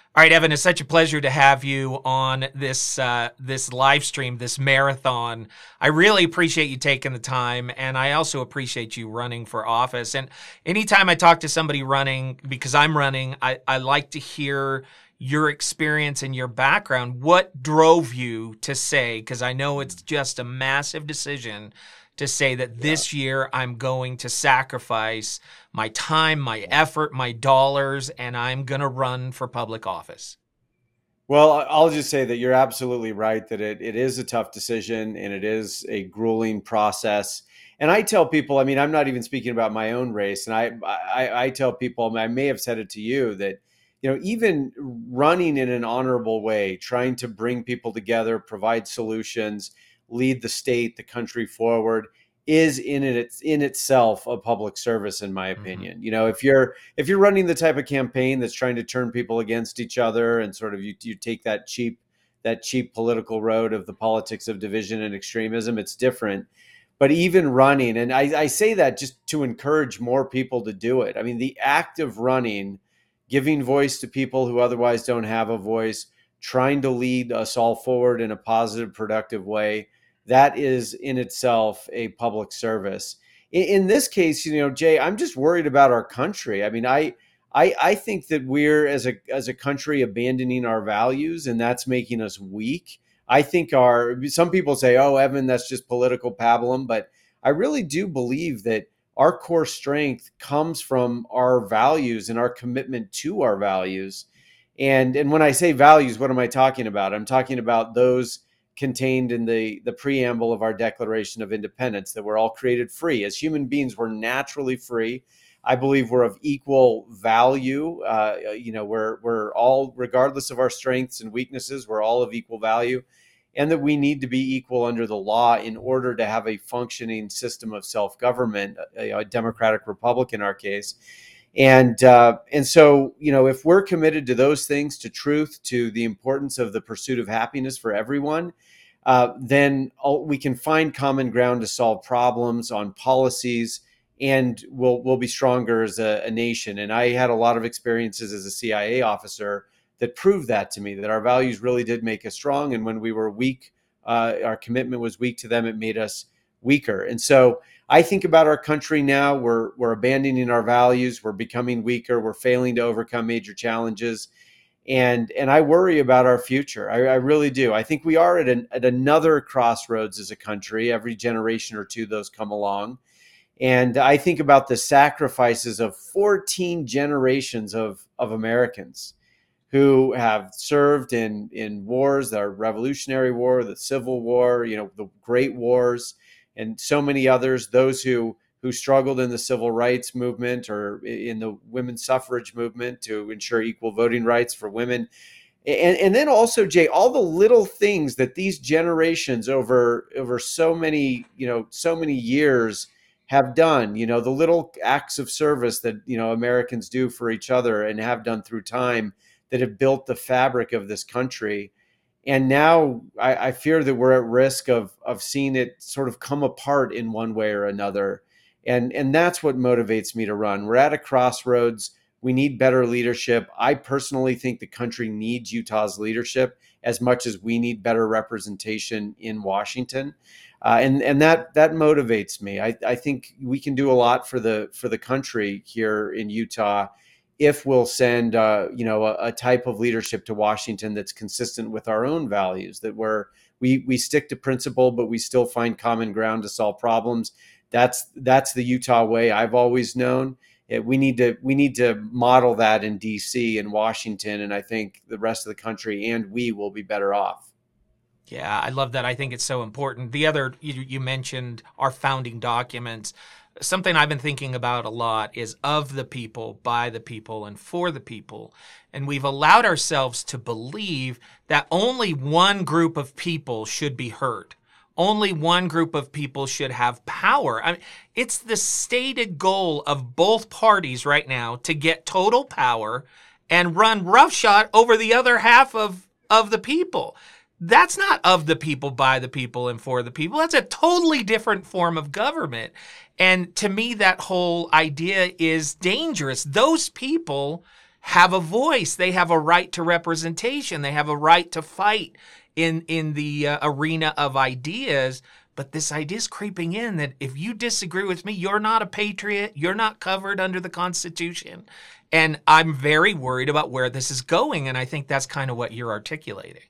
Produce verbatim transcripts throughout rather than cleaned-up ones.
All right, Evan, it's such a pleasure to have you on this uh, this live stream, this marathon. I really appreciate you taking the time, and I also appreciate you running for office. And anytime I talk to somebody running, because I'm running, I, I like to hear your experience and your background. What drove you to say, because I know it's just a massive decision, to say that this year I'm going to sacrifice my time, my effort, my dollars, and I'm going to run for public office? Well, I- I'll just say that you're absolutely right that it, it is a tough decision and it is a grueling process. And I tell people, I mean, I'm not even speaking about my own race. And I, I, I tell people, I may have said it to you that, you know, even running in an honorable way, trying to bring people together, provide solutions, lead the state, the country forward is in it, it's in itself a public service, in my Mm-hmm. opinion. You know, if you're if you're running the type of campaign that's trying to turn people against each other and sort of you, you take that cheap that cheap political road of the politics of division and extremism, it's different. But even running, and I, I say that just to encourage more people to do it. I mean, the act of running, giving voice to people who otherwise don't have a voice, trying to lead us all forward in a positive, productive way, that is in itself a public service. In, in this case, you know, Jay, I'm just worried about our country. I mean, I, I, I think that we're as a as a country abandoning our values, and that's making us weak. I think our some people say, "Oh, Evan, that's just political pablum," but I really do believe that our core strength comes from our values and our commitment to our values. And and when I say values, what am I talking about? I'm talking about those contained in the the preamble of our Declaration of Independence, that we're all created free. As human beings, we're naturally free. I believe we're of equal value. Uh, you know, we're we're all, regardless of our strengths and weaknesses, we're all of equal value, and that we need to be equal under the law in order to have a functioning system of self-government, a, a democratic republic in our case. And uh, and so, you know, if we're committed to those things, to truth, to the importance of the pursuit of happiness for everyone, uh, then we can find common ground to solve problems on policies, and we'll we'll be stronger as a, a nation. And I had a lot of experiences as a C I A officer that proved that to me, that our values really did make us strong. And when we were weak, uh, our commitment was weak to them, it made us weaker. And so I think about our country now. We're we're abandoning our values. We're becoming weaker. We're failing to overcome major challenges, and and I worry about our future. I, I really do. I think we are at an, at another crossroads as a country. Every generation or two, those come along, and I think about the sacrifices of fourteen generations of of Americans who have served in in wars, the Revolutionary War, the Civil War, you know, the Great Wars, and so many others. Those who who struggled in the civil rights movement or in the women's suffrage movement to ensure equal voting rights for women. And, and then also, Jay, all the little things that these generations over over so many, you know, so many years have done, you know, the little acts of service that, you know, Americans do for each other and have done through time, that have built the fabric of this country. And now I, I fear that we're at risk of of seeing it sort of come apart in one way or another. And and that's what motivates me to run. We're at a crossroads. We need better leadership. I personally think the country needs Utah's leadership as much as we need better representation in Washington. Uh, and and that that motivates me. I, I think we can do a lot for the for the country here in Utah if we'll send uh, you know a, a type of leadership to Washington that's consistent with our own values, that we're we we stick to principle, but we still find common ground to solve problems. That's that's the Utah way I've always known. It, we need to we need to model that in D C and Washington, and I think the rest of the country and we will be better off. Yeah, I love that. I think it's so important. The other, you, you mentioned our founding documents. Something I've been thinking about a lot is of the people, by the people, and for the people. And we've allowed ourselves to believe that only one group of people should be heard. Only one group of people should have power. I mean, it's the stated goal of both parties right now to get total power and run roughshod over the other half of, of the people. That's not of the people, by the people, and for the people. That's a totally different form of government. And to me, that whole idea is dangerous. Those people have a voice. They have a right to representation. They have a right to fight in in the uh, arena of ideas. But this idea is creeping in that if you disagree with me, you're not a patriot. You're not covered under the Constitution. And I'm very worried about where this is going. And I think that's kind of what you're articulating.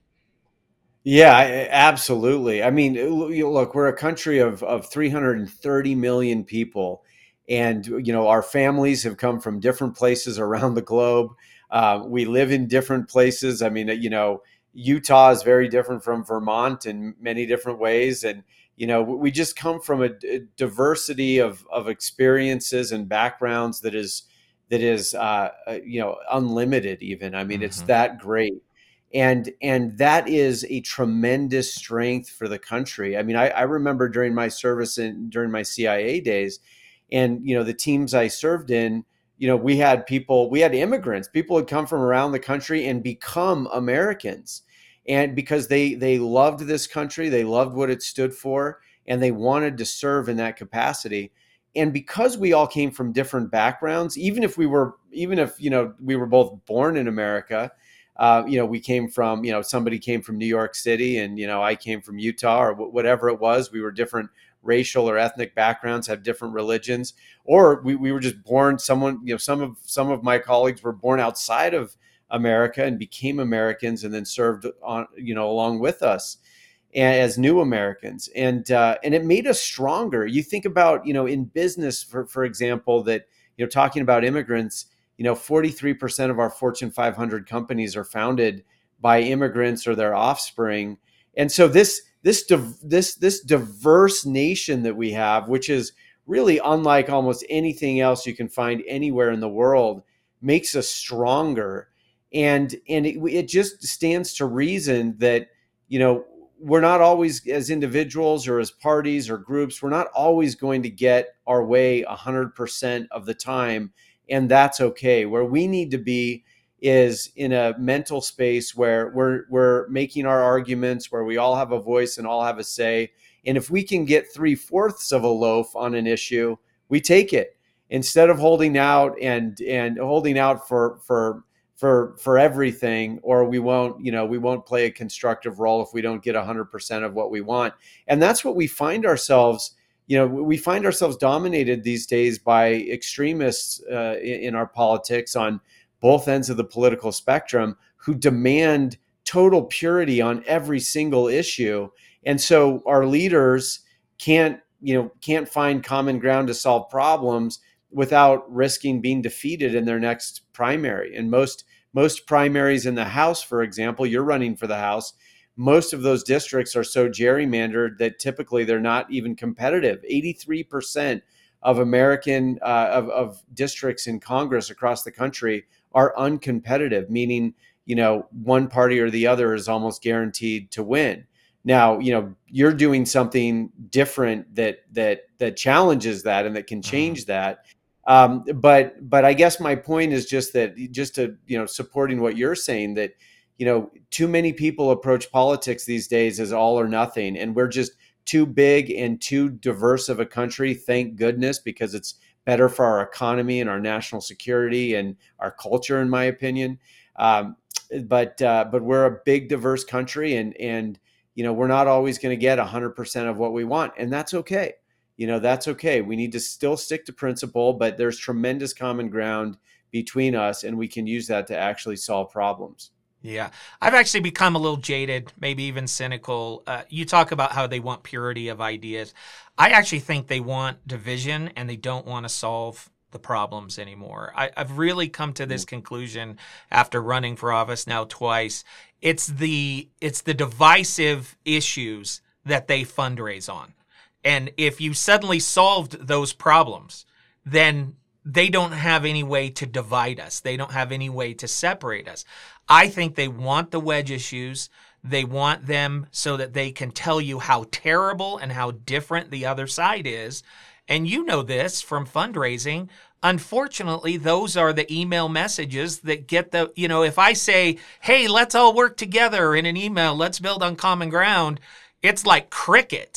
Yeah, I- absolutely. I mean, you- look, we're a country of, of three hundred thirty million people. And, you know, our families have come from different places around the globe. Uh, we live in different places. I mean, you know, Utah is very different from Vermont in many different ways. And, you know, we just come from a, a diversity of, of experiences and backgrounds that is, that is, uh, uh, you know, unlimited even. I mean, mm-hmm. It's that great. And and that is a tremendous strength for the country. I mean, I, I remember during my service and during my C I A days, and you know, the teams I served in, you know, we had people, we had immigrants, people had come from around the country and become Americans, and because they they loved this country, they loved what it stood for, and they wanted to serve in that capacity. And because we all came from different backgrounds, even if we were, even if you know, we were both born in America. Uh, you know, we came from, you know, somebody came from New York City and, you know, I came from Utah or w- whatever it was. We were different racial or ethnic backgrounds, have different religions, or we, we were just born someone, you know, some of some of my colleagues were born outside of America and became Americans and then served on, you know, along with us as new Americans. And uh, and it made us stronger. You think about, you know, in business, for, for example, that, you know, talking about immigrants, you know, forty-three percent of our Fortune five hundred companies are founded by immigrants or their offspring. And so this this this this diverse nation that we have, which is really unlike almost anything else you can find anywhere in the world, makes us stronger. And and it, it just stands to reason that, you know, we're not always, as individuals or as parties or groups, we're not always going to get our way one hundred percent of the time. And that's okay. Where we need to be is in a mental space where we're we're making our arguments, where we all have a voice and all have a say. And if we can get three fourths of a loaf on an issue, we take it instead of holding out and and holding out for for for for everything, or we won't, you know, we won't play a constructive role if we don't get one hundred percent of what we want. And that's what we find ourselves. You know, we find ourselves dominated these days by extremists uh, in our politics on both ends of the political spectrum who demand total purity on every single issue. And so our leaders can't, you know, can't find common ground to solve problems without risking being defeated in their next primary. And most most primaries in the House, for example, you're running for the House. Most of those districts are so gerrymandered that typically they're not even competitive. eighty-three percent of American uh, of, of districts in Congress across the country are uncompetitive, meaning, you know, one party or the other is almost guaranteed to win. Now, you know, you're doing something different that that that challenges that and that can change mm-hmm. that. Um, but but I guess my point is just that just to, you know, supporting what you're saying, that, you know, too many people approach politics these days as all or nothing. And we're just too big and too diverse of a country, thank goodness, because it's better for our economy and our national security and our culture, in my opinion. Um, but uh, but we're a big, diverse country, and and you know, we're not always going to get one hundred percent of what we want, and that's okay. You know, that's okay. We need to still stick to principle, but there's tremendous common ground between us, and we can use that to actually solve problems. Yeah, I've actually become a little jaded, maybe even cynical. Uh, you talk about how they want purity of ideas. I actually think they want division, and they don't want to solve the problems anymore. I, I've really come to this conclusion after running for office now twice. It's the it's the divisive issues that they fundraise on. And if you suddenly solved those problems, then they don't have any way to divide us. They don't have any way to separate us. I think they want the wedge issues. They want them so that they can tell you how terrible and how different the other side is. And you know this from fundraising. Unfortunately, those are the email messages that get the, you know, if I say, hey, let's all work together in an email, let's build on common ground, it's like crickets.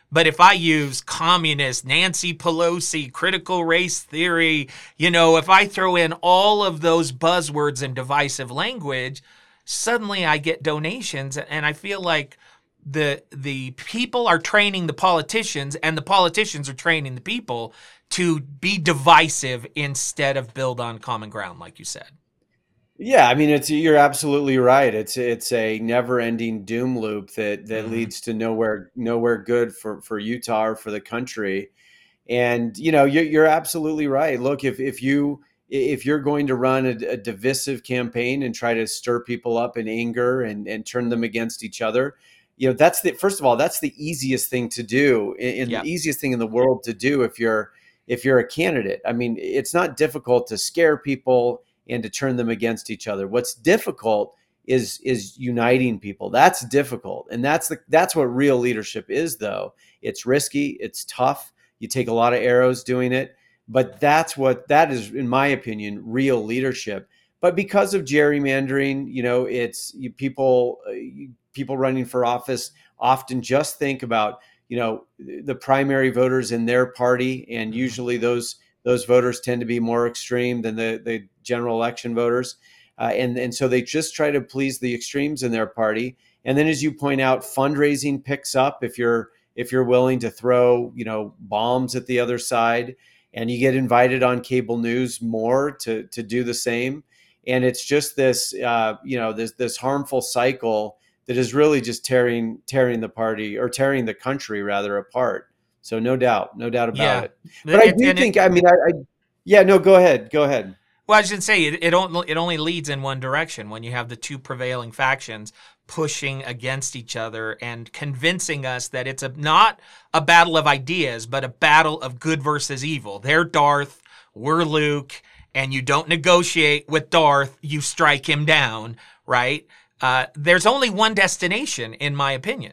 But if I use communist, Nancy Pelosi, critical race theory, you know, if I throw in all of those buzzwords and divisive language, suddenly I get donations, and I feel like the the people are training the politicians, and the politicians are training the people to be divisive instead of build on common ground, like you said. Yeah, I mean, it's you're absolutely right. It's it's a never-ending doom loop that that Mm-hmm. leads to nowhere nowhere good for for Utah or for the country. And you know, you're, you're absolutely right. Look, if if you if you're going to run a, a divisive campaign and try to stir people up in anger and and turn them against each other, you know, that's the first of all, that's the easiest thing to do, and Yeah. the easiest thing in the world to do if you're if you're a candidate. I mean, it's not difficult to scare people and to turn them against each other. What's difficult is is uniting people. That's difficult, and that's the that's what real leadership is. Though it's risky, it's tough. You take a lot of arrows doing it, but that's what that is, in my opinion, real leadership. But because of gerrymandering, you know, it's you, people uh, you, people running for office often just think about, you know, the primary voters in their party, and Mm-hmm. usually those those voters tend to be more extreme than the the general election voters, uh, and and so they just try to please the extremes in their party. And then, as you point out, fundraising picks up if you're if you're willing to throw, you know, bombs at the other side, and you get invited on cable news more to to do the same. And it's just this, uh, you know, this this harmful cycle that is really just tearing tearing the party, or tearing the country rather, apart. So no doubt, no doubt about Yeah. it. But I It, do and it, think, I mean, I, I yeah, no, go ahead, go ahead. well, I should say it, it, only, it only leads in one direction when you have the two prevailing factions pushing against each other and convincing us that it's a, not a battle of ideas, but a battle of good versus evil. They're Darth, we're Luke, and you don't negotiate with Darth, you strike him down, right? Uh, there's only one destination, in my opinion.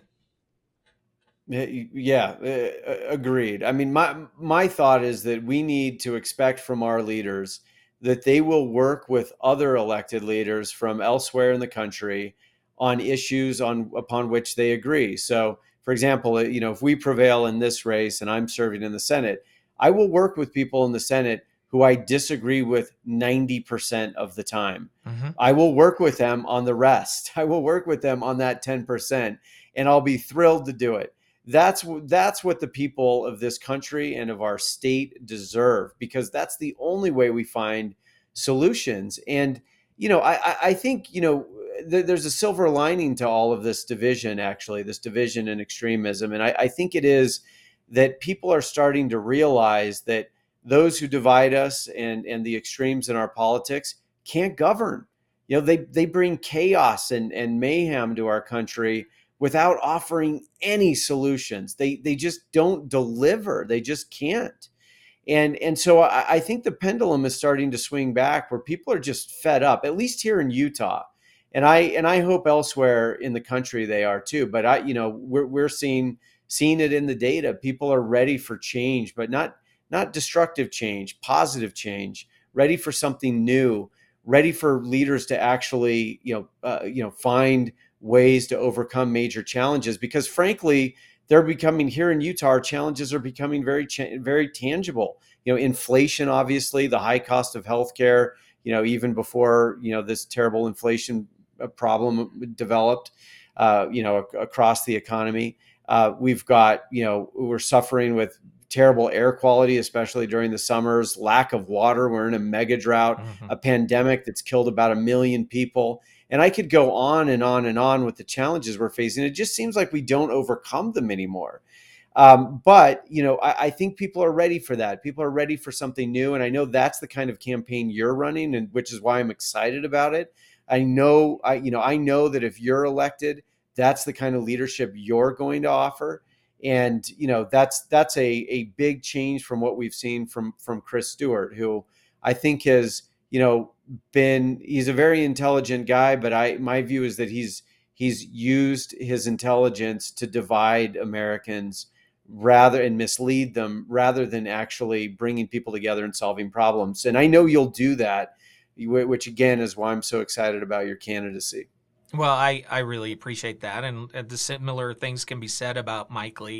Yeah, uh, agreed. I mean, my my thought is that we need to expect from our leaders that they will work with other elected leaders from elsewhere in the country on issues on upon which they agree. So, for example, uh, you know, if we prevail in this race and I'm serving in the Senate, I will work with people in the Senate who I disagree with ninety percent of the time. Mm-hmm. I will work with them on the rest. I will work with them on that ten percent, and I'll be thrilled to do it. That's that's what the people of this country and of our state deserve, because that's the only way we find solutions. And you know, I, I think, you know, th- there's a silver lining to all of this division, actually, this division and extremism, and I, I think it is that people are starting to realize that those who divide us and and the extremes in our politics can't govern. You know, they they bring chaos and and mayhem to our country without offering any solutions. They they just don't deliver. They just can't. And and so I, I think the pendulum is starting to swing back, where people are just fed up, at least here in Utah. And I and I hope elsewhere in the country they are too. But I, you know, we're we're seeing seeing it in the data. People are ready for change, but not not destructive change, positive change, ready for something new, ready for leaders to actually, you know, uh, you know, find ways to overcome major challenges, because frankly, they're becoming, here in Utah, our challenges are becoming very cha- very tangible. You know, inflation, obviously, the high cost of healthcare, you know, even before, you know, this terrible inflation problem developed, uh, you know, ac- across the economy. Uh, we've got, you know, we're suffering with terrible air quality, especially during the summers, lack of water. We're in a mega drought, Mm-hmm. a pandemic that's killed about a million people. And I could go on and on and on with the challenges we're facing. It just seems like we don't overcome them anymore. Um, but, you know, I, I think people are ready for that. People are ready for something new. And I know that's the kind of campaign you're running, and which is why I'm excited about it. I know, I, you know, I know that if you're elected, that's the kind of leadership you're going to offer. And, you know, that's, that's a, a big change from what we've seen from, from Chris Stewart, who I think has, you know, been, he's a very intelligent guy, but I, my view is that he's, he's used his intelligence to divide Americans rather and mislead them, rather than actually bringing people together and solving problems. And I know you'll do that, which again is why I'm so excited about your candidacy. Well, I, I really appreciate that. And, and the similar things can be said about Mike Lee.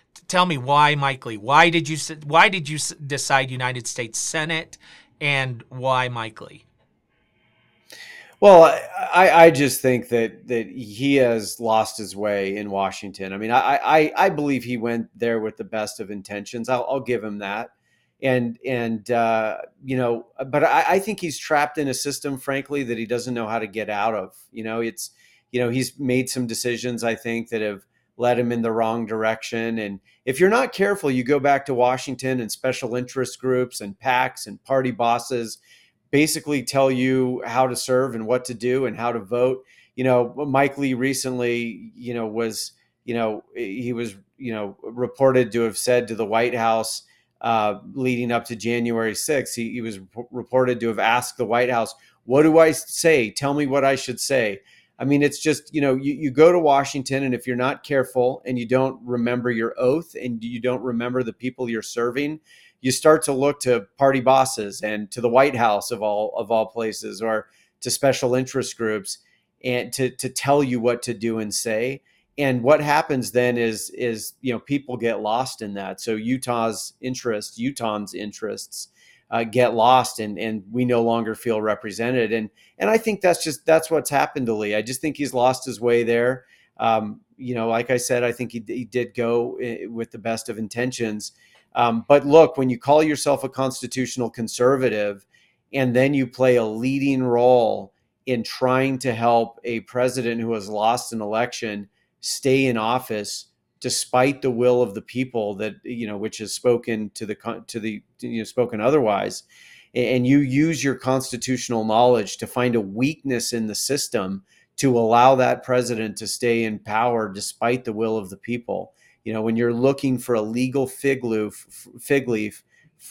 Tell me why Mike Lee? Why did you why did you decide United States Senate, and why Mike Lee? Well, I, I just think that that he has lost his way in Washington. I mean, I I, I believe he went there with the best of intentions. I'll, I'll give him that. And and uh, you know, but I, I think he's trapped in a system, frankly, that he doesn't know how to get out of. You know, it's you know he's made some decisions, I think, that have led him in the wrong direction. And if you're not careful, you go back to Washington, and special interest groups and PACs and party bosses basically tell you how to serve and what to do and how to vote. You know, Mike Lee recently, you know, was, you know, he was, you know, reported to have said to the White House uh, leading up to January sixth, he, he was reported to have asked the White House, what do I say? Tell me what I should say. I mean, it's just, you know, you, you go to Washington, and if you're not careful and you don't remember your oath and you don't remember the people you're serving, you start to look to party bosses and to the White House of all of all places, or to special interest groups, and to to tell you what to do and say. And what happens then is is you know people get lost in that. So Utah's interests, Utahns' interests, uh, get lost, and and we no longer feel represented. And and I think that's just that's what's happened to Lee. I just think he's lost his way there. Um, you know, like I said, I think he he did go with the best of intentions. Um, but look, when you call yourself a constitutional conservative, and then you play a leading role in trying to help a president who has lost an election stay in office despite the will of the people, that, you know, which has spoken to the, to the, you know, spoken otherwise, and you use your constitutional knowledge to find a weakness in the system to allow that president to stay in power despite the will of the people. You know, when you're looking for a legal fig leaf, fig leaf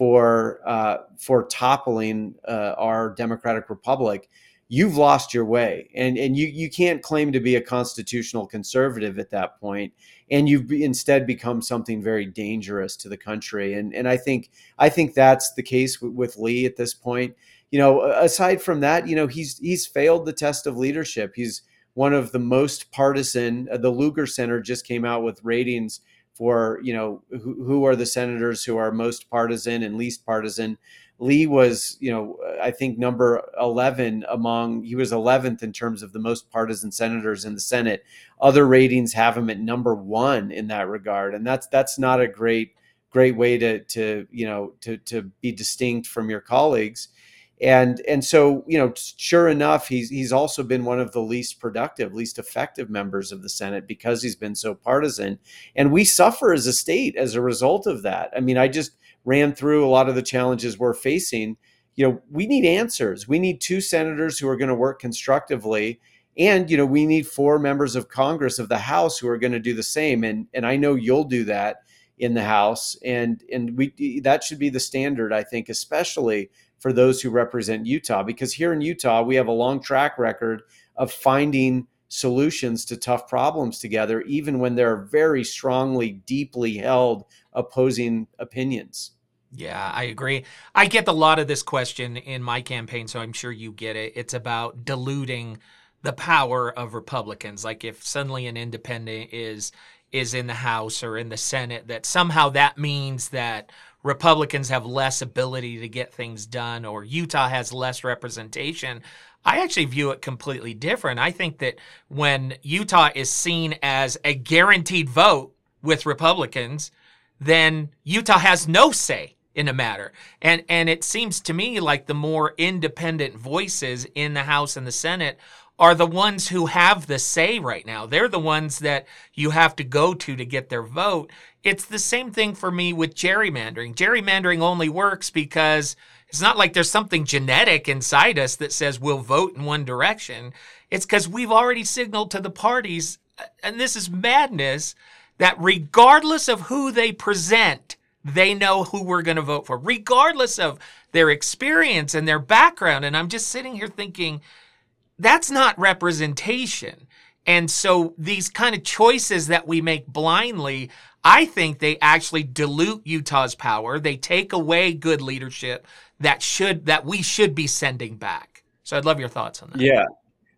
for uh, for toppling uh, our democratic republic, you've lost your way, and and you you can't claim to be a constitutional conservative at that point, and you've instead become something very dangerous to the country. And and I think I think that's the case with, with Lee at this point. You know, aside from that, you know, he's he's failed the test of leadership. He's one of the most partisan. Uh, the Lugar Center just came out with ratings for, you know, who, who are the senators who are most partisan and least partisan. Lee was, you know, I think number eleven among, he was eleventh in terms of the most partisan senators in the Senate. Other ratings have him at number one in that regard. And that's, that's not a great, great way to, to, you know, to, to be distinct from your colleagues. And and so, you know, sure enough, he's he's also been one of the least productive, least effective members of the Senate because he's been so partisan. And we suffer as a state as a result of that. I mean, I just ran through a lot of the challenges we're facing. You know, we need answers. We need two senators who are going to work constructively. And, you know, we need four members of Congress, of the House, who are going to do the same. And and I know you'll do that in the House. And and we that should be the standard, I think, especially for those who represent Utah, because here in Utah, we have a long track record of finding solutions to tough problems together, even when there are very strongly, deeply held opposing opinions. Yeah, I agree. I get a lot of this question in my campaign, so I'm sure you get it. It's about diluting the power of Republicans. Like if suddenly an independent is is in the House or in the Senate, that somehow that means that Republicans have less ability to get things done, or Utah has less representation. I actually view it completely different. I think that when Utah is seen as a guaranteed vote with Republicans, then Utah has no say in a matter. And and it seems to me like the more independent voices in the House and the Senate are the ones who have the say right now. They're the ones that you have to go to to get their vote. It's the same thing for me with gerrymandering. Gerrymandering only works because it's not like there's something genetic inside us that says we'll vote in one direction. It's because we've already signaled to the parties, and this is madness, that regardless of who they present, they know who we're going to vote for, regardless of their experience and their background. And I'm just sitting here thinking, that's not representation. And so these kind of choices that we make blindly, I think they actually dilute Utah's power. They take away good leadership that should that we should be sending back. So I'd love your thoughts on that. Yeah.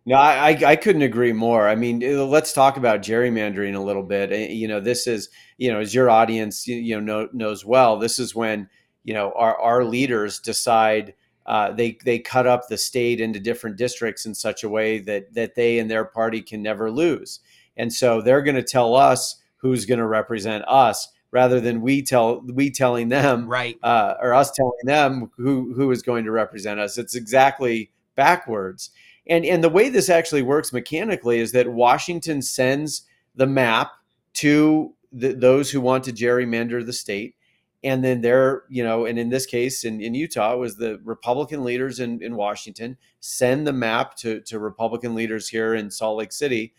No, I, I I couldn't agree more. I mean, uh, let's talk about gerrymandering a little bit. Uh, You know, this is, you know, as your audience, you, you know, know, knows well, this is when, you know, our, our leaders decide uh, they they cut up the state into different districts in such a way that that they and their party can never lose. And so they're going to tell us who's going to represent us rather than we tell we telling them Right. uh, or us telling them who who is going to represent us. It's exactly backwards. And and the way this actually works mechanically is that Washington sends the map to the, those who want to gerrymander the state. And then they're, you know, and in this case, in, in Utah, it was the Republican leaders in, in Washington send the map to, to Republican leaders here in Salt Lake City.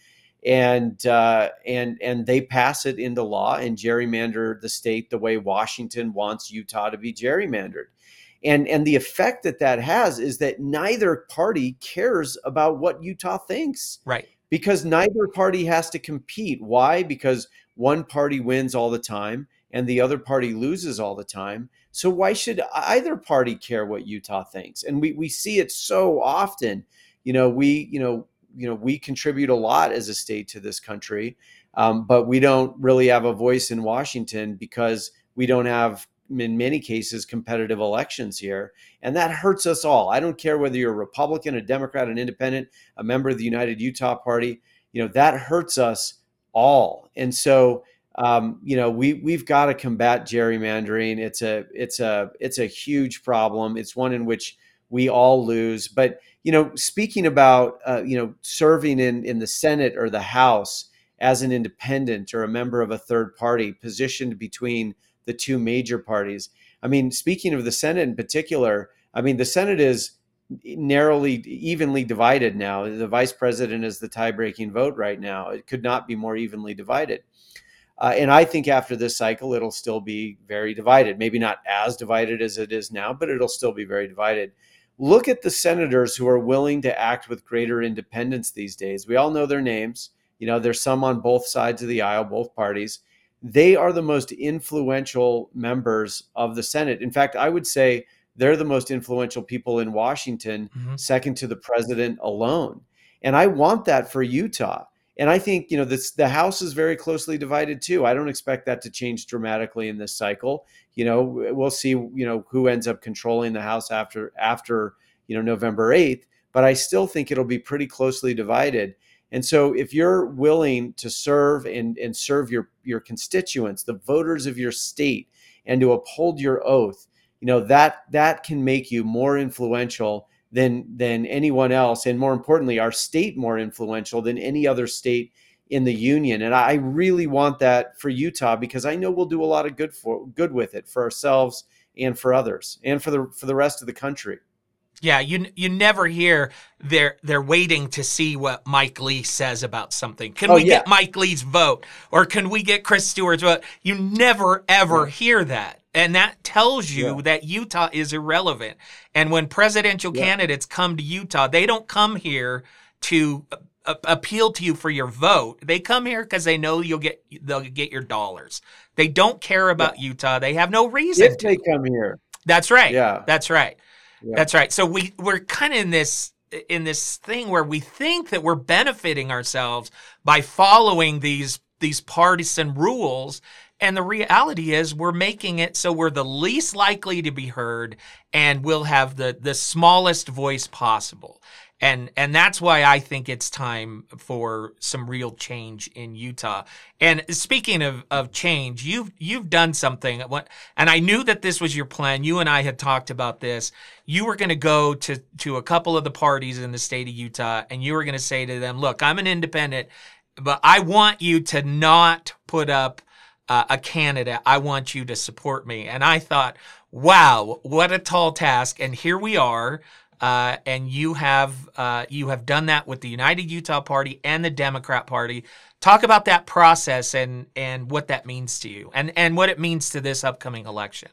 And uh, and and they pass it into law and gerrymander the state the way Washington wants Utah to be gerrymandered. And and the effect that that has is that neither party cares about what Utah thinks Right. because neither party has to compete. Why? Because one party wins all the time and the other party loses all the time. So why should either party care what Utah thinks? And we we see it so often. You know, we you know you know we contribute a lot as a state to this country, um, but we don't really have a voice in Washington because we don't have, in many cases, competitive elections here. And that hurts us all. I don't care whether you're a Republican, a Democrat, an independent, a member of the United Utah Party, you know, that hurts us all. And so, um, you know, we, we've got to combat gerrymandering. It's a, it's a, it's a huge problem. It's one in which we all lose. But, you know, speaking about, uh, you know, serving in, in the Senate or the House as an independent or a member of a third party positioned between the two major parties. I mean, speaking of the Senate in particular, I mean, the Senate is narrowly, evenly divided now. The vice president is the tie-breaking vote right now. It could not be more evenly divided. Uh, and I think after this cycle, it'll still be very divided. Maybe not as divided as it is now, but it'll still be very divided. Look at the senators who are willing to act with greater independence these days. We all know their names. You know, there's some on both sides of the aisle, both parties. They are the most influential members of the Senate. In fact, I would say they're the most influential people in Washington, Mm-hmm. second to the president alone. And I want that for Utah. And I think, you know, this, the House is very closely divided too. I don't expect that to change dramatically in this cycle. You know, we'll see, you know, who ends up controlling the House after, after, you know, November eighth, but I still think it'll be pretty closely divided. And so if you're willing to serve and, and serve your, your constituents, the voters of your state, and to uphold your oath, you know, that that can make you more influential than than anyone else, and more importantly, our state more influential than any other state in the union. And I really want that for Utah because I know we'll do a lot of good for good with it for ourselves and for others and for the for the rest of the country. Yeah, you you never hear they're they're waiting to see what Mike Lee says about something. Can Oh we yeah, get Mike Lee's vote, or can we get Chris Stewart's vote? You never ever yeah, hear that, and that tells you yeah, that Utah is irrelevant. And when presidential yeah, candidates come to Utah, they don't come here to uh, appeal to you for your vote. They come here because they know you'll get they'll get your dollars. They don't care yeah. about Utah. They have no If reason they to. come here, That's right. yeah, That's right. yeah, That's right. So we we're kind of in this in this thing where we think that we're benefiting ourselves by following these these partisan rules, and the reality is we're making it so we're the least likely to be heard and we'll have the the smallest voice possible. And and that's why I think it's time for some real change in Utah. And speaking of, of change, you've you've done something. And I knew that this was your plan. You and I had talked about this. You were going to go to to a couple of the parties in the state of Utah, and you were going to say to them, "Look, I'm an independent, but I want you to not put up uh, a candidate. I want you to support me." And I thought, wow, what a tall task. And here we are. Uh, and you have uh, you have done that with the United Utah Party and the Democrat Party. Talk about that process and and what that means to you, and and what it means to this upcoming election.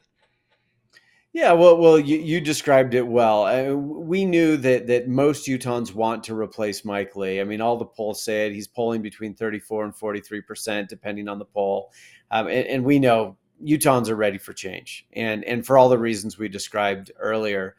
yeah. Well, well, you, you described it well. Uh, we knew that that most Utahns want to replace Mike Lee. I mean, all the polls say it. He's polling between thirty-four and forty-three percent, depending on the poll, um, and, and we know Utahns are ready for change, and and for all the reasons we described earlier.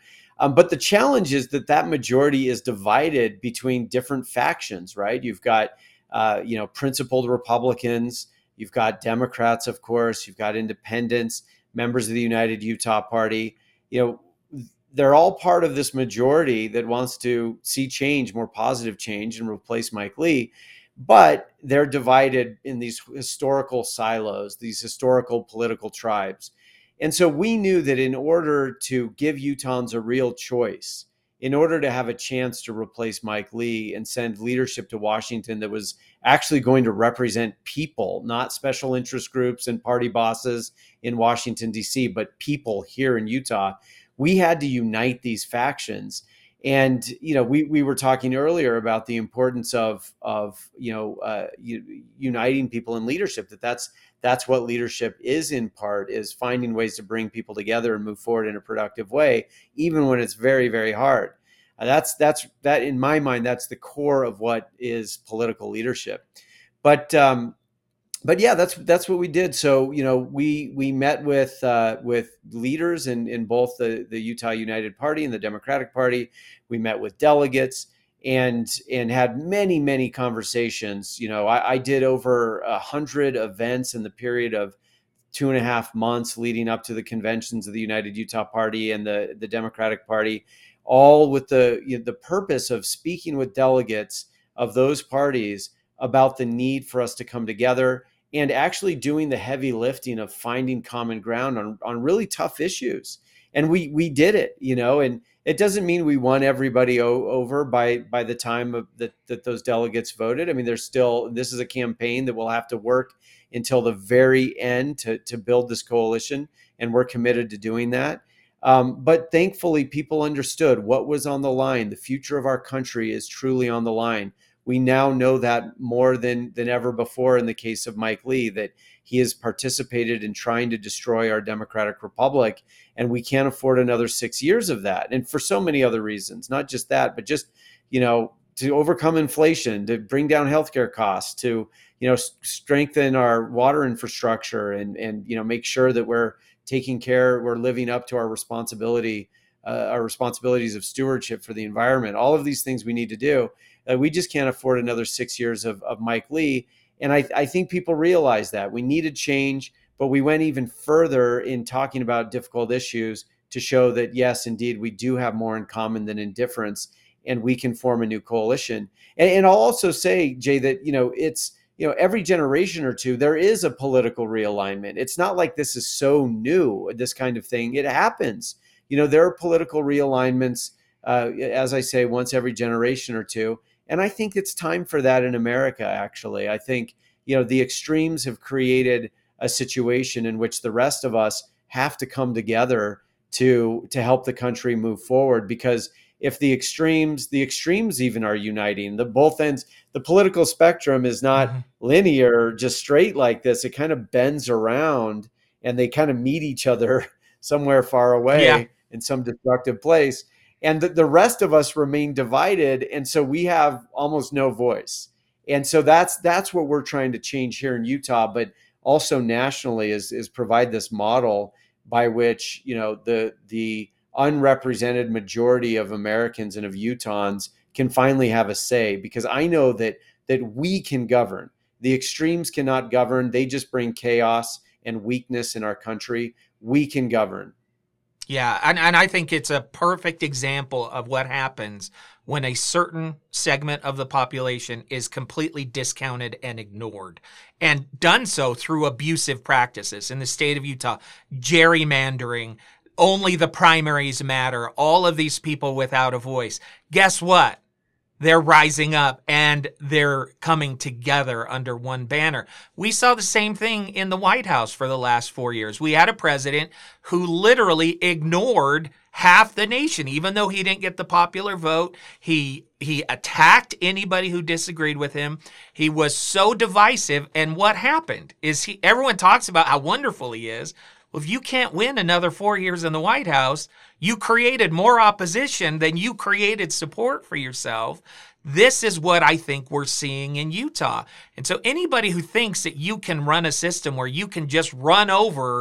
Um, but the challenge is that that majority is divided between different factions, right? You've got, uh, you know, principled Republicans, you've got Democrats, of course, you've got independents, members of the United Utah Party. You know, they're all part of this majority that wants to see change, more positive change, and replace Mike Lee. But they're divided in these historical silos, these historical political tribes. And so we knew that in order to give Utahns a real choice, in order to have a chance to replace Mike Lee and send leadership to Washington that was actually going to represent people, not special interest groups and party bosses in Washington, D C, but people here in Utah, we had to unite these factions. And, you know, we, we were talking earlier about the importance of, of you know, uh, uniting people in leadership, that that's, that's what leadership is in part, is finding ways to bring people together and move forward in a productive way, even when it's very, very hard. Uh, that's, that's, that in my mind, that's the core of what is political leadership. But, um, But yeah, that's that's what we did. So, you know, we we met with uh, with leaders in, in both the, the Utah United Party and the Democratic Party. We met with delegates and and had many, many conversations. You know, I, I did over a hundred events in the period of two and a half months leading up to the conventions of the United Utah Party and the, the Democratic Party, all with the you know, the purpose of speaking with delegates of those parties about the need for us to come together and actually doing the heavy lifting of finding common ground on, on really tough issues. And we we did it, you know, and it doesn't mean we won everybody o- over by by the time of that, that those delegates voted. I mean, there's still, this is a campaign that will have to work until the very end to, to build this coalition, and we're committed to doing that. Um, but thankfully, people understood what was on the line. The future of our country is truly on the line. We now know that more than, than ever before in the case of Mike Lee, that he has participated in trying to destroy our democratic republic, and we can't afford another six years of that. And for so many other reasons, not just that, but just, you know, to overcome inflation, to bring down healthcare costs, to, you know, strengthen our water infrastructure and, and, you know, make sure that we're taking care, we're living up to our responsibility, uh, our responsibilities of stewardship for the environment. All of these things we need to do. Uh, we just can't afford another six years of, of Mike Lee. And I, I think people realize that we needed change, but we went even further in talking about difficult issues to show that, yes, indeed, we do have more in common than indifference, and we can form a new coalition. And, and I'll also say, Jay, that, you know, it's, you know, every generation or two, there is a political realignment. It's not like this is so new, this kind of thing. It happens. You know, there are political realignments, uh, as I say, once every generation or two. And I think it's time for that in America, actually. I think, you know, the extremes have created a situation in which the rest of us have to come together to, to help the country move forward. Because if the extremes, the extremes even are uniting, the both ends, the political spectrum is not mm-hmm. linear, just straight like this. It kind of bends around, and they kind of meet each other somewhere far away yeah. in some destructive place. And the, the rest of us remain divided. And so we have almost no voice. And so that's that's what we're trying to change here in Utah, but also nationally, is, is provide this model by which, you know, the the unrepresented majority of Americans and of Utahns can finally have a say. Because I know that that we can govern. The extremes cannot govern. They just bring chaos and weakness in our country. We can govern. Yeah, and, and I think it's a perfect example of what happens when a certain segment of the population is completely discounted and ignored, and done so through abusive practices. In the state of Utah, gerrymandering, only the primaries matter, all of these people without a voice. Guess what? They're rising up and they're coming together under one banner. We saw the same thing in the White House for the last four years. We had a president who literally ignored half the nation, even though he didn't get the popular vote. He he attacked anybody who disagreed with him. He was so divisive. And what happened is he everyone talks about how wonderful he is. Well, if you can't win another four years in the White House, you created more opposition than you created support for yourself. This is what I think we're seeing in Utah. And so anybody who thinks that you can run a system where you can just run over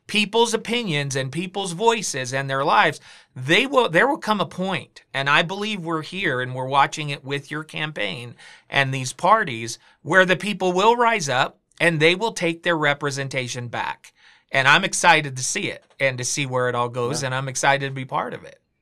people's opinions and people's voices and their lives, they will there will come a point, and I believe we're here and we're watching it with your campaign and these parties, where the people will rise up and they will take their representation back. And I'm excited to see it and to see where it all goes, Yeah. and I'm excited to be part of it.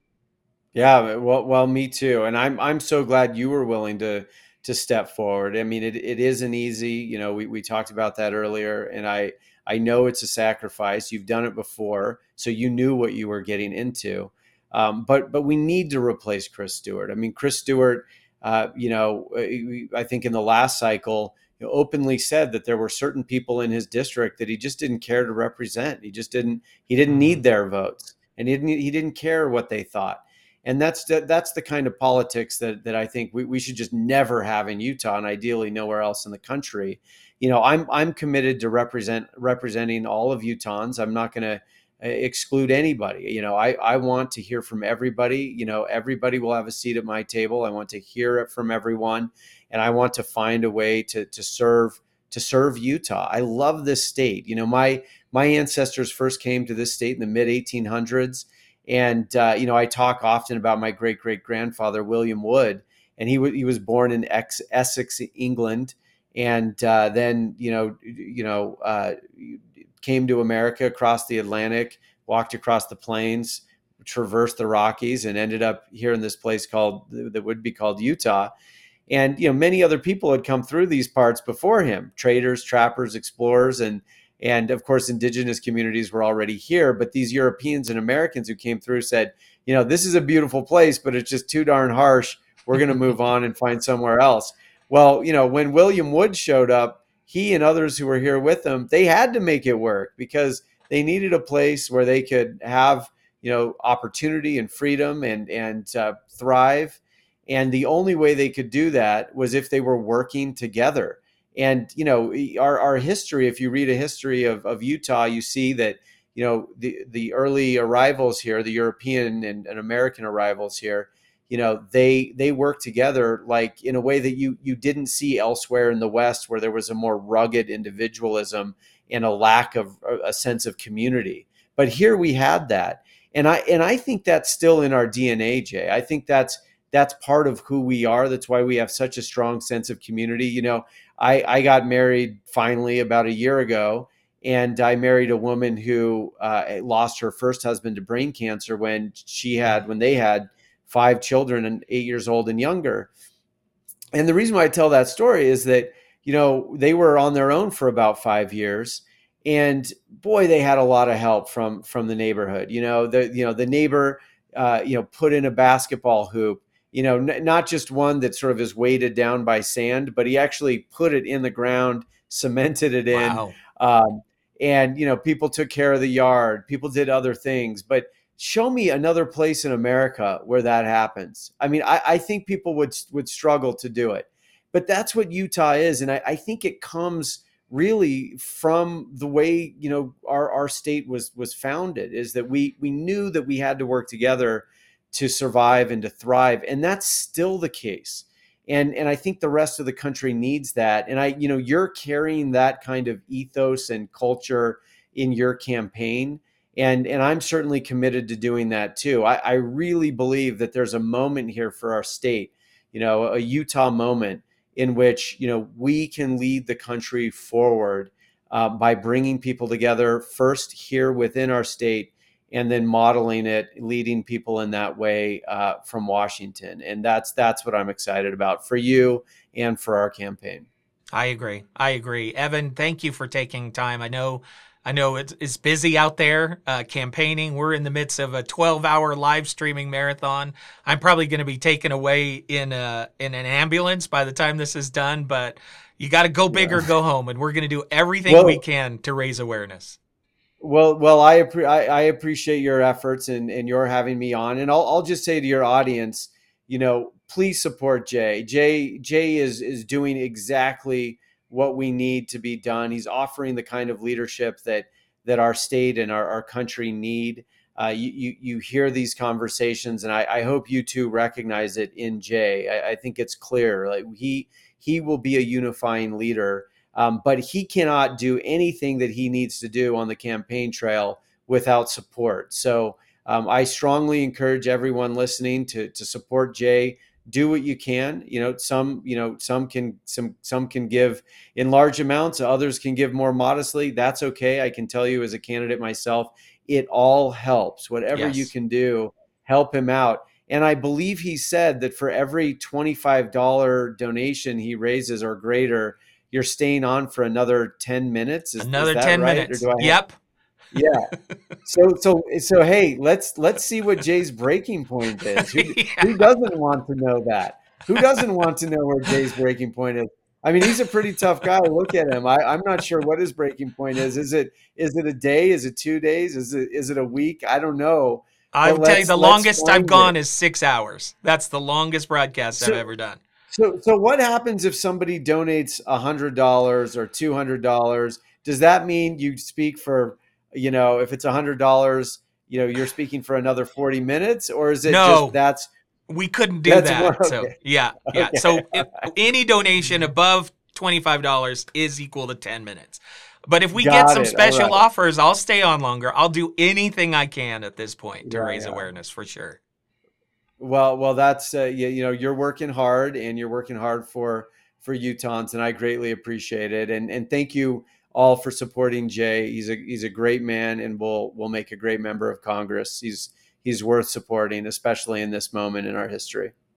Yeah, well, well, me too. And I'm I'm so glad you were willing to to step forward. I mean, it, it isn't easy. You know, we, we talked about that earlier, and I I know it's a sacrifice. You've done it before, so you knew what you were getting into. Um, but but we need to replace Chris Stewart. I mean, Chris Stewart, uh, you know, I think in the last cycle, you know, openly said that there were certain people in his district that he just didn't care to represent. He just didn't he didn't Mm. need their votes, and he didn't he didn't care what they thought. And that's the, that's the kind of politics that that I think we, we should just never have in Utah, and ideally nowhere else in the country. You know, I'm I'm committed to represent representing all of Utahns. I'm not going to exclude anybody. You know, I I want to hear from everybody. You know, everybody will have a seat at my table. I want to hear it from everyone, and I want to find a way to to serve to serve Utah. I love this state. You know, my my ancestors first came to this state in the mid eighteen hundreds. And, uh, you know, I talk often about my great great grandfather, William Wood, and he, w- he was born in Ex- Essex, England. And uh, then, you know, you know, uh, came to America, across the Atlantic, walked across the plains, traversed the Rockies, and ended up here in this place called that would be called Utah. And, you know, many other people had come through these parts before him, traders, trappers, explorers, and and of course, indigenous communities were already here. But these Europeans and Americans who came through said, you know, this is a beautiful place, but it's just too darn harsh. We're going to move on and find somewhere else. Well, you know, when William Wood showed up, he and others who were here with him, they had to make it work because they needed a place where they could have, you know, opportunity and freedom and and uh, thrive. And the only way they could do that was if they were working together. And, you know, our, our history, if you read a history of, of Utah, you see that, you know, the, the early arrivals here, the European and, and American arrivals here, you know, they they work together like in a way that you you didn't see elsewhere in the West, where there was a more rugged individualism and a lack of a sense of community. But here we had that. And I and I think that's still in our D N A, Jay. I think that's that's part of who we are. That's why we have such a strong sense of community. You know, I, I got married finally about a year ago, and I married a woman who uh, lost her first husband to brain cancer when she had when they had five children and eight years old and younger. And the reason why I tell that story is that, you know, they were on their own for about five years. And boy, they had a lot of help from from the neighborhood. You know, the you know the neighbor, uh, you know, put in a basketball hoop. You know, n- not just one that sort of is weighted down by sand, but he actually put it in the ground, cemented it in, Wow. um, and you know, people took care of the yard. People did other things, but show me another place in America where that happens. I mean, I, I think people would would struggle to do it, but that's what Utah is, and I, I think it comes really from the way, you know, our our state was was founded. Is that we we knew that we had to work together to survive and to thrive, and that's still the case. And and I think the rest of the country needs that. And I, you know, you're carrying that kind of ethos and culture in your campaign. And, and I'm certainly committed to doing that too. I, I really believe that there's a moment here for our state, you know, a Utah moment in which, you know, we can lead the country forward uh, by bringing people together first here within our state, and then modeling it, leading people in that way uh, from Washington. And that's that's what I'm excited about for you and for our campaign. I agree. I agree. Evan, thank you for taking time. I know I know it's, it's busy out there uh, campaigning. We're in the midst of a twelve hour live streaming marathon. I'm probably going to be taken away in a, in an ambulance by the time this is done, but you got to go big Yeah. or go home, and we're going to do everything Well, we can to raise awareness. Well, well, I, appre- I I appreciate your efforts and and your having me on. And I'll I'll just say to your audience, you know, please support Jay. Jay Jay is is doing exactly what we need to be done. He's offering the kind of leadership that that our state and our, our country need. Uh, you, you you hear these conversations, and I, I hope you too recognize it in Jay. I, I think it's clear, like he he will be a unifying leader. Um, but he cannot do anything that he needs to do on the campaign trail without support. So um, I strongly encourage everyone listening to to support Jay. Do what you can. You know, some you know some can some some can give in large amounts. Others can give more modestly. That's okay. I can tell you as a candidate myself, it all helps. Whatever you Yes. can do, help him out. And I believe he said that for every twenty-five dollars donation he raises or greater, you're staying on for another ten minutes. Is is Another that ten right? Or minutes. do I have? Yep. Yeah. So so so hey, let's let's see what Jay's breaking point is. Who Yeah. who doesn't want to know that? Who doesn't want to know where Jay's breaking point is? I mean, he's a pretty tough guy. Look at him. I, I'm not sure what his breaking point is. Is it is it a day? Is it two days? Is it is it a week? I don't know. I But would tell you let's the let's longest I've find it. gone is six hours. That's the longest broadcast I've So ever done. so so what happens if somebody donates a hundred dollars or two hundred dollars? Does that mean you speak for, you know, if it's a hundred dollars, you know, you're speaking for another forty minutes, or is it just No, that's we couldn't do that's more that. So okay. yeah, yeah. Okay. So if any donation above twenty-five dollars is equal to ten minutes. But if we get Got some it. All special right. offers, I'll stay on longer. I'll do anything I can at this point to Yeah, raise yeah. awareness for sure. Well, well, that's uh, you, you know, you're working hard and you're working hard for for Utahns, and I greatly appreciate it. And and thank you all for supporting Jay. He's a he's a great man, and will will make a great member of Congress. He's he's worth supporting, especially in this moment in our history.